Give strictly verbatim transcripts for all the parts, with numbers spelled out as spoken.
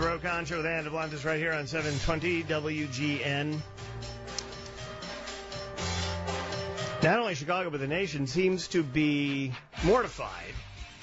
Ro Concho with Ann DeBlantis right here on seven twenty W G N. Not only Chicago, but the nation seems to be mortified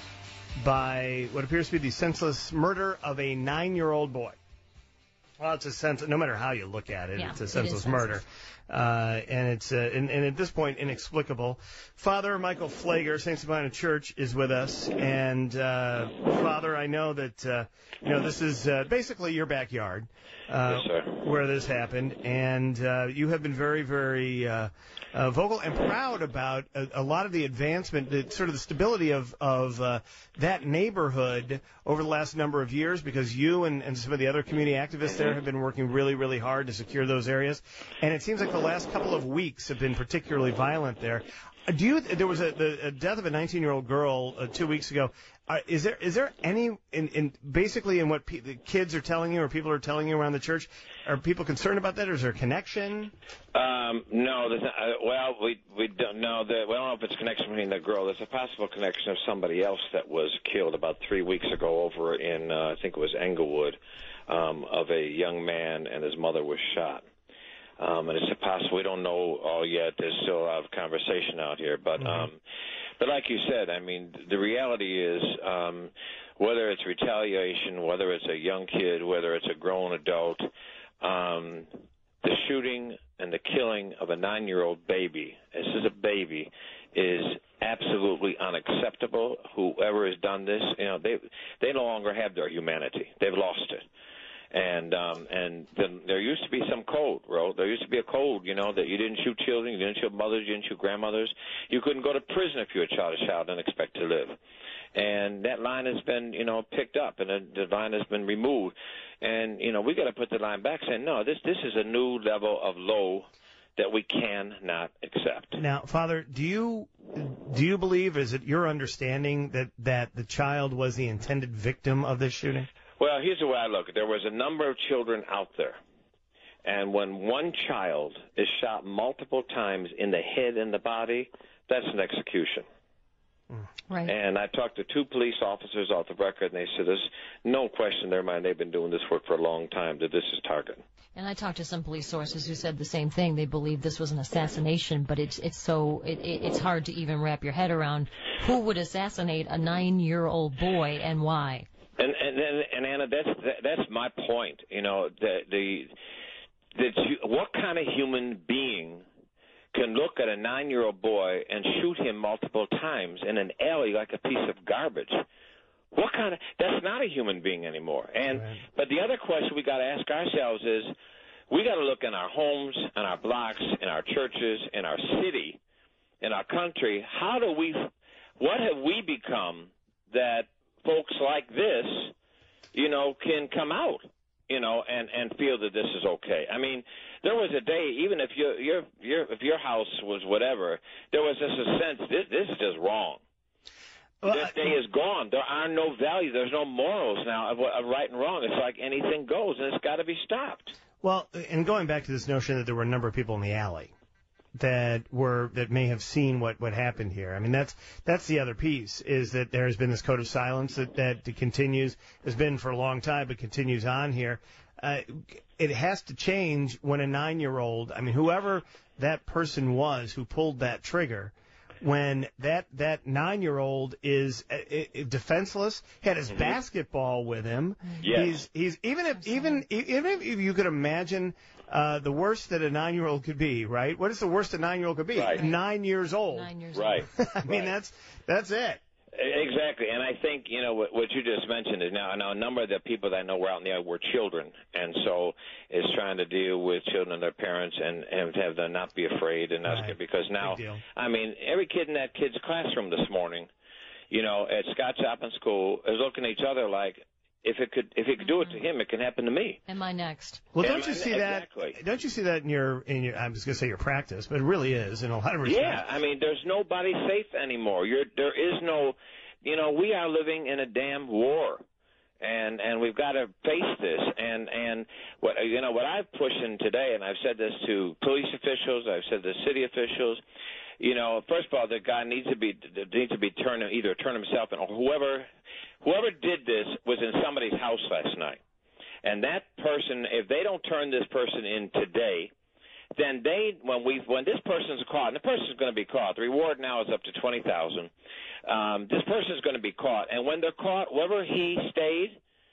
by what appears to be the senseless murder of a nine-year-old boy. Well, it's a sense, no matter how you look at it, yeah, it's a it senseless murder. Uh, and it's, uh, and, and at this point, inexplicable. Father Michael Flager, Saint Sabina Church, is with us. And, uh, Father, I know that, uh, you know, this is, uh, basically your backyard, uh, yes, sir. where this happened. And, uh, you have been very, very, uh, uh, vocal and proud about a, a lot of the advancement, the sort of the stability of, of, uh, that neighborhood over the last number of years, because you and, and some of the other community activists there have been working really, really hard to secure those areas. And it seems like the last couple of weeks have been particularly violent there. Do you? There was a, the a death of a nineteen-year-old girl uh, two weeks ago. Uh, is there is there any in, in basically in what pe- the kids are telling you or people are telling you around the church? Are people concerned about that, or is there a connection? Um, no, there's not, uh, well, we we don't know that. We don't know if it's a connection between the girl. There's a possible connection of somebody else that was killed about three weeks ago over in uh, I think it was Englewood, um, of a young man and his mother was shot. Um, and it's possible. We don't know all yet. There's still a lot of conversation out here. But, mm-hmm. um, but like you said, I mean, the reality is um, whether it's retaliation, whether it's a young kid, whether it's a grown adult, um, the shooting and the killing of a nine-year-old baby, this is a baby, is absolutely unacceptable. Whoever has done this, you know, they they no longer have their humanity. They've lost it. And um, and then there used to be some code, Ro. There used to be a code, you know, that you didn't shoot children, you didn't shoot mothers, you didn't shoot grandmothers. You couldn't go to prison if you were a child, a child and expect to live. And that line has been, you know, picked up, and the line has been removed. And, you know, we got to put the line back saying, no, this this is a new level of low that we cannot accept. Now, Father, do you do you believe, is it your understanding that, that the child was the intended victim of this shooting? Well, here's the way I look at it. There was a number of children out there. And when one child is shot multiple times in the head and the body, that's an execution. Right. And I talked to two police officers off the record, and they said there's no question in their mind they've been doing this work for a long time, that this is targeted. And I talked to some police sources who said the same thing. They believe this was an assassination, but it's it's so it, it's hard to even wrap your head around who would assassinate a nine-year-old boy and why. And and and, and Anna, that's that's my point. You know, the the that you, what kind of human being can look at a nine-year-old boy and shoot him multiple times in an alley like a piece of garbage? What kind of? That's not a human being anymore. And right. But the other question we got to ask ourselves is, we got to look in our homes, in our blocks, in our churches, in our city, in our country. How do we? What have we become that folks like this, you know, can come out, you know, and, and feel that this is okay? I mean, there was a day, even if your your your if your house was whatever, there was just a sense this this is just wrong. Well, this day is gone. There are no values. There's no morals now of, of right and wrong. It's like anything goes, and it's got to be stopped. Well, and going back to this notion that there were a number of people in the alley that were that may have seen what, what happened here. I mean, that's that's the other piece, is that there has been this code of silence that, that continues, has been for a long time, but continues on here. Uh, it has to change when a nine-year-old, I mean, whoever that person was who pulled that trigger, when that that nine-year-old is uh, uh, defenseless, had his Mm-hmm. basketball with him. Yes. He's he's even if even even if you could imagine uh, the worst that a nine-year-old could be, right? What is the worst a nine-year-old could be? Right. Nine years old. Nine years Right. old. I mean, Right. that's that's it. Exactly, and I think, you know, what, what you just mentioned is now, now a number of the people that I know were out in the air were children, and so it's trying to deal with children and their parents and, and have them not be afraid and not Right. scared, because now, Big deal. I mean, every kid in that kid's classroom this morning, you know, at Scott Chapin School is looking at each other like, if it could if it could do it to him, it can happen to me. Am I next? Well, Am don't you I- see exactly. that? Don't you see that in your in your? I was going to say your practice, but it really is in a lot of respects. Yeah, I mean, there's nobody safe anymore. You're, there is no, you know, we are living in a damn war, and and we've got to face this. And and what you know what I've pushed in today, and I've said this to police officials, I've said to city officials. You know, first of all, the guy needs to be needs to be turned either turn himself in, or whoever whoever did this was in somebody's house last night. And that person, if they don't turn this person in today, then they, when we, when this person's caught, and the person's going to be caught, the reward now is up to twenty thousand dollars. Um, this person's going to be caught, and when they're caught, wherever he stayed,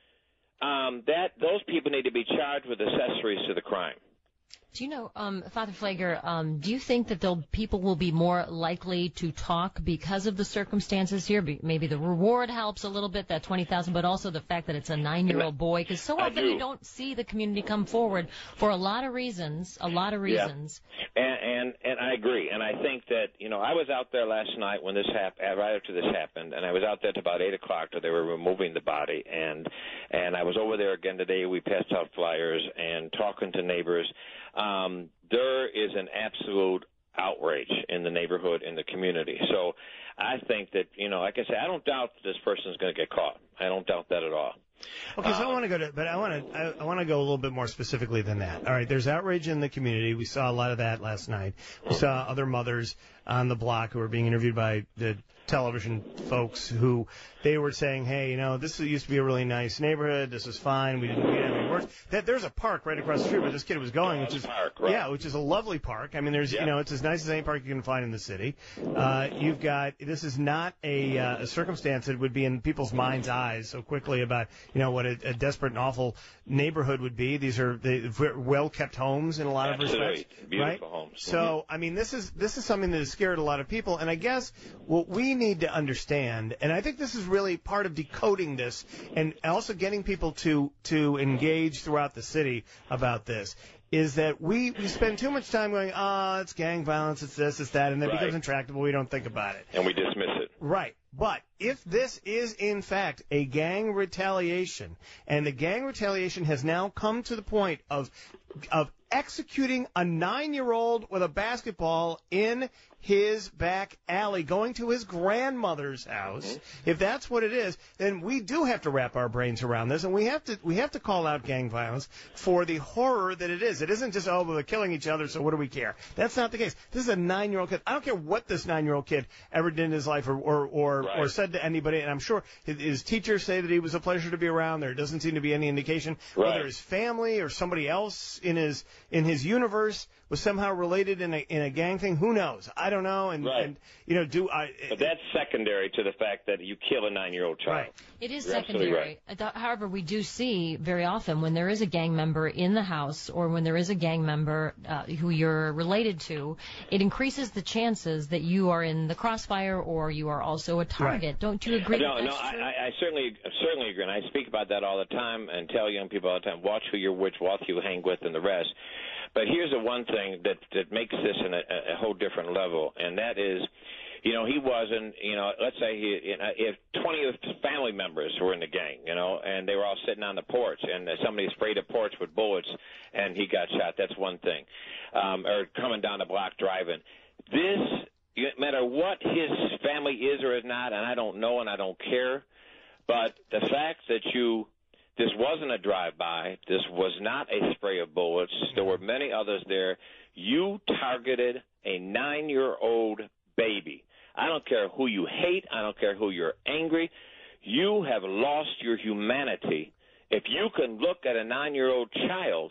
um, that those people need to be charged with accessories to the crime. Do you know, um, Father Pfleger, um, do you think that they'll, people will be more likely to talk because of the circumstances here? Be, maybe the reward helps a little bit, that twenty thousand dollars, but also the fact that it's a nine-year-old boy, because so often do. you don't see the community come forward for a lot of reasons, a lot of reasons. Yeah. And, and and I agree. And I think that, you know, I was out there last night when this happened, right after this happened, and I was out there till about eight o'clock till they were removing the body. And and I was over there again today. We passed out flyers and talking to neighbors. Um, there is an absolute outrage in the neighborhood, in the community. So I think that, you know, like I said, I don't doubt that this person is going to get caught. I don't doubt that at all. Okay, so um, I want to go to, but I want to, I, I want to go a little bit more specifically than that. All right, there's outrage in the community. We saw a lot of that last night. We saw other mothers on the block who were being interviewed by the television folks who they were saying, hey, you know, this used to be a really nice neighborhood. This is fine. We didn't need any worse. That there's a park right across the street where this kid was going, which is park, right. yeah, which is a lovely park. I mean, there's yeah. you know, it's as nice as any park you can find in the city. Uh, you've got this is not a, uh, a circumstance that would be in people's minds' eyes so quickly about you know what a, a desperate and awful neighborhood would be. These are the well kept homes in a lot Absolutely. of respects, Beautiful right? homes. So Mm-hmm. I mean, this is this is something that has scared a lot of people, and I guess what we need to understand, and I think this is really part of decoding this, and also getting people to to engage throughout the city about this, is that we, we spend too much time going, ah, oh, it's gang violence, it's this, it's that, and it right. becomes intractable. We don't think about it. And we dismiss it. Right. But if this is, in fact, a gang retaliation, and the gang retaliation has now come to the point of of executing a nine-year-old with a basketball in his back alley, going to his grandmother's house, mm-hmm. if that's what it is, then we do have to wrap our brains around this, and we have to we have to call out gang violence for the horror that it is. It isn't just, oh, well, they're killing each other, so what do we care? That's not the case. This is a nine-year-old kid. I don't care what this nine-year-old kid ever did in his life or or or, right. or said to anybody, and I'm sure his, his teachers say that he was a pleasure to be around. There doesn't seem to be any indication right. whether his family or somebody else in his in his universe was somehow related in a in a gang thing. Who knows? I don't know. And, right. and you know, do I? But that's secondary to the fact that you kill a nine-year-old child. Right. It is You're secondary. Right. However, we do see very often when there is a gang member in the house, or when there is a gang member uh, who you're related to, it increases the chances that you are in the crossfire or you are also a target. Right. Don't you agree? No, with no, that's I, true? I I certainly certainly agree, and I speak about that all the time and tell young people all the time: watch who you're with, watch who you hang with, and the rest. But here's the one thing that that makes this in a, a whole different level, and that is, you know, he wasn't, you know, let's say he, you know, if twenty of his family members were in the gang, you know, and they were all sitting on the porch, and somebody sprayed the porch with bullets, and he got shot. That's one thing. Um, or coming down the block driving. This, no matter what his family is or is not, and I don't know and I don't care, but the fact that you. This wasn't a drive-by. This was not a spray of bullets. There were many others there. You targeted a nine-year-old baby. I don't care who you hate. I don't care who you're angry. You have lost your humanity. If you can look at a nine-year-old child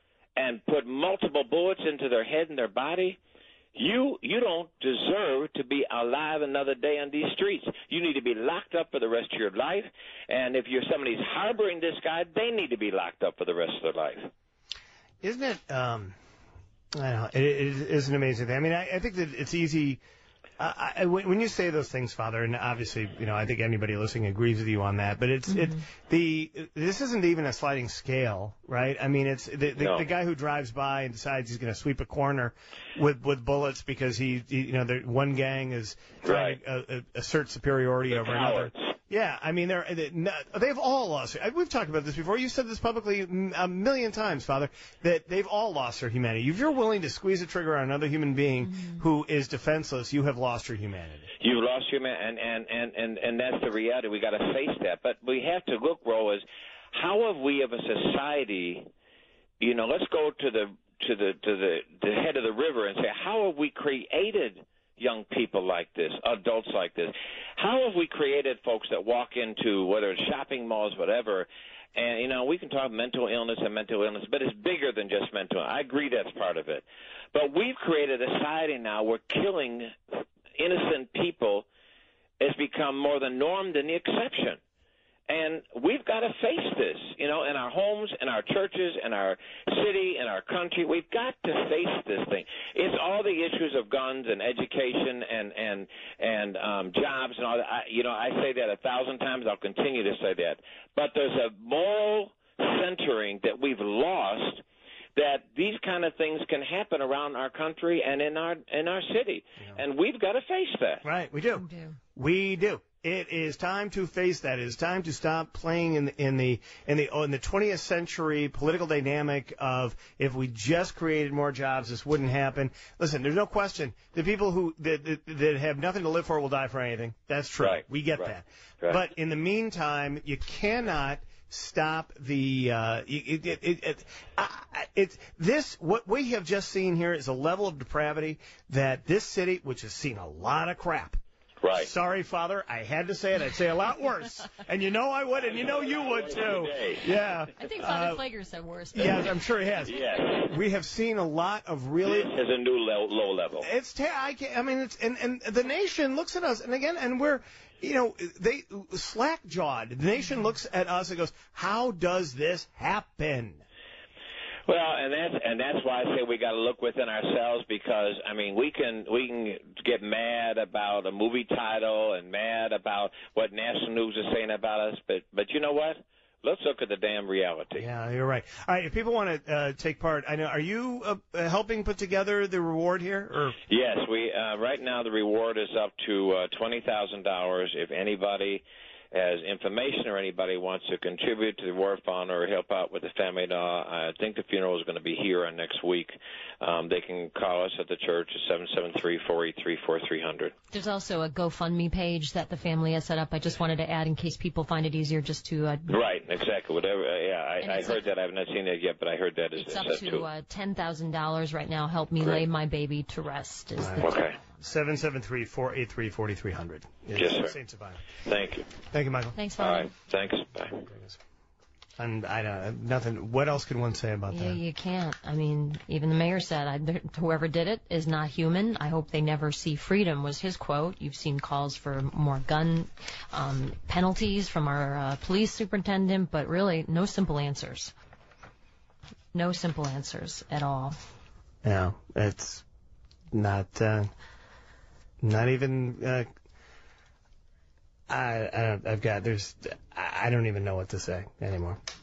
and put multiple bullets into their head and their body, You you don't deserve to be alive another day on these streets. You need to be locked up for the rest of your life. And if you're somebody's harboring this guy, they need to be locked up for the rest of their life. Isn't it? Um, I don't know. It, it is an amazing thing. I mean, I, I think that it's easy. I, I, when you say those things, Father, and obviously, you know, I think anybody listening agrees with you on that. But it's mm-hmm. it the this isn't even a sliding scale, right? I mean, it's the the, no. the guy who drives by and decides he's going to sweep a corner with with bullets because he, he you know, the, one gang is trying right. to uh, assert superiority the over cowards. another. Yeah, I mean, they're, they, they've all lost. We've talked about this before. You've said this publicly a million times, Father, that they've all lost their humanity. If you're willing to squeeze a trigger on another human being mm-hmm. who is defenseless, you have lost your humanity. You've lost your man, and and and and, and that's the reality. We got to face that. But we have to look, Ro, as how have we, as a society, you know, let's go to the to the to the, the head of the river and say, how have we created young people like this, adults like this? How have we created folks that walk into, whether it's shopping malls, whatever, And, you know, we can talk mental illness and mental illness, but it's bigger than just mental illness. I agree that's part of it. But we've created a society now where killing innocent people has become more the norm than the exception. And we've got to face this, you know, in our homes, in our churches, in our city, in our country. We've got to face this thing. It's all the issues of guns and education and and and um, jobs and all that. I, you know, I say that a thousand times. I'll continue to say that. But there's a moral centering that we've lost, that these kind of things can happen around our country and in our in our city, yeah. And we've got to face that. Right, we do. We do. We do. It is time to face that. It is time to stop playing in the in the in the oh, in the twentieth century political dynamic of if we just created more jobs, this wouldn't happen. Listen, there's no question the people who that that, that have nothing to live for will die for anything. That's true. Right. We get right. that. Right. But in the meantime, you cannot stop the uh, it, it, it, it, uh, it's this what we have just seen here is a level of depravity that this city, which has seen a lot of crap. Right. Sorry, Father, I had to say it. I'd say a lot worse, and you know I would, and you know you would too. Yeah. I think Father uh, Flager said worse. Yeah, I'm sure he has. Yes. We have seen a lot of really. This is a new low, low level. It's ta- I, can't, I mean, it's and and the nation looks at us, and again, and we're. You know, they slack-jawed. The nation looks at us and goes, "How does this happen?" Well, and that's and that's why I say we got to look within ourselves, because I mean we can we can get mad about a movie title and mad about what national news is saying about us, but but you know what? Let's look at the damn reality. Yeah, you're right. All right, if people want to uh, take part, I know. Are you uh, helping put together the reward here? Or? Yes, we uh, right now the reward is up to uh, twenty thousand dollars. If anybody has information or anybody wants to contribute to the War Fund or help out with the family law, I think the funeral is going to be here on next week. Um, they can call us at the church at seven seven three, four eight three, four three zero zero. There's also a GoFundMe page that the family has set up. I just wanted to add in case people find it easier just to... Uh, right, exactly. Whatever. Uh, yeah, I, I heard up, that. I have not seen it yet, but I heard that is It's up that to too. uh, ten thousand dollars right now. Help me Great. lay my baby to rest. Is the Okay. seven seven three, four eight three, four three zero zero. Yes, sir. Saint Savannah. Thank you. Thank you, Michael. Thanks, All Father. right. Thanks. Bye. And I don't nothing. What else can one say about Yeah, that? you can't. I mean, even the mayor said, I, whoever did it is not human. I hope they never see freedom, was his quote. You've seen calls for more gun um, penalties from our uh, police superintendent, but really no simple answers. No simple answers at all. Yeah, it's not, uh, not even, uh, I, I don't, I've got, there's, I don't even know what to say anymore.